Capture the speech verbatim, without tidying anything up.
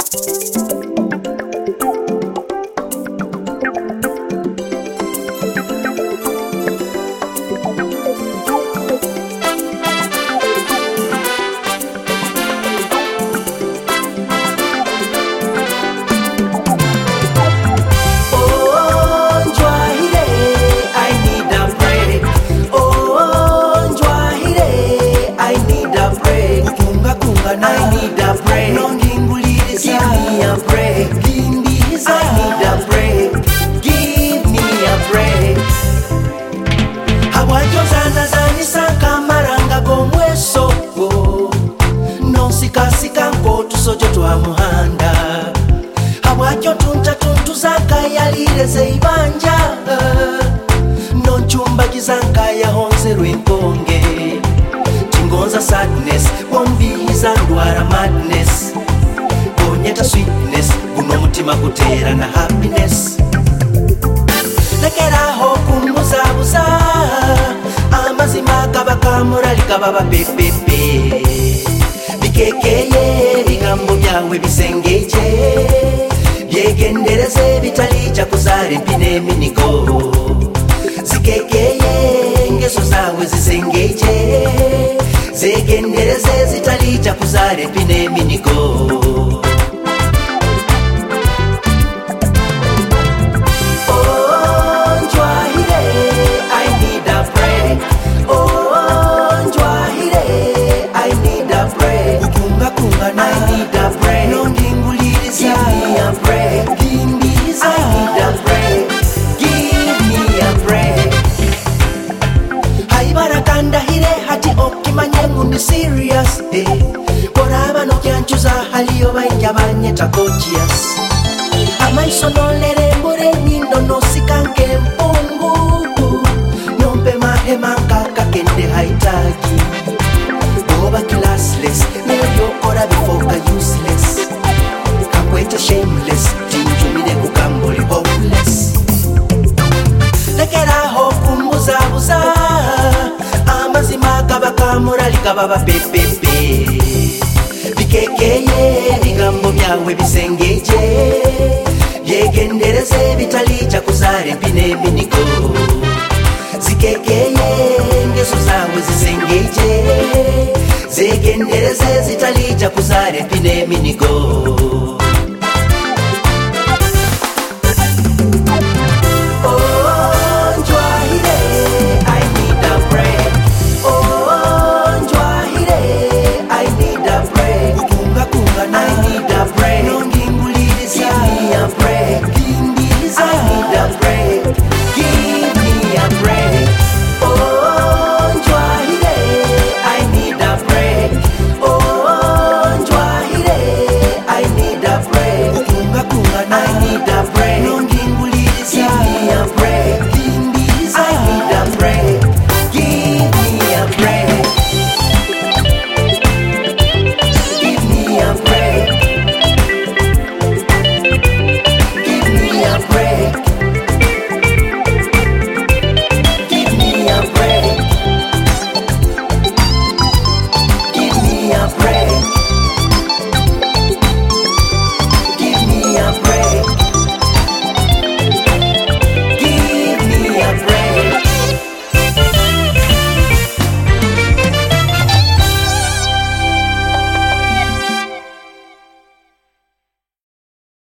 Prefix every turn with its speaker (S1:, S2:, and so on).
S1: I need a break. No nginguliriza. Give me a break. Gindiza. I need a break. Give me a break. Hawajozana zanisa kamaranga gomweso. No sika sika nkotu sojo twa muhanda. Hawajo tunta tuntu zaka yalireze ibanja. No chumba gizanka ya honze rwinkonge. Tingonza sadness, wombiza ndwara madness. Bonyeta sweetness, guno mutima gutera na happiness. Lekeraho kumuza buza, amazima kaba kamurali kaba bapepepe. Bikekeye bigambo byawe bisengeje, byegendereze bitalija kuzare mpine minigo. Zikekeye ngeso zawe zisengeje, zegendereze zitalija kuzare mpine minigo. Serious, eh? Boraba no kyanchuza haliyo banja banyeta conscious. Amaiso no lere mbure nindo no sikanke mpungu. Nombe mahema kaka kende haitaki. Boba classless, neyo kora bifoka useless. Kakwete shameless, tinjumide kukamboli hopeless. Lekera hoku muza buza, amazima kaba kamurali kaba bapepepe. Bikekeye bigambo byawe bisengeje, byegendereze bitalija kuzare mpine minigo. Zikekeye ngeso zawe zisengeje, zegendereze zitalija kuzare mpine minigo.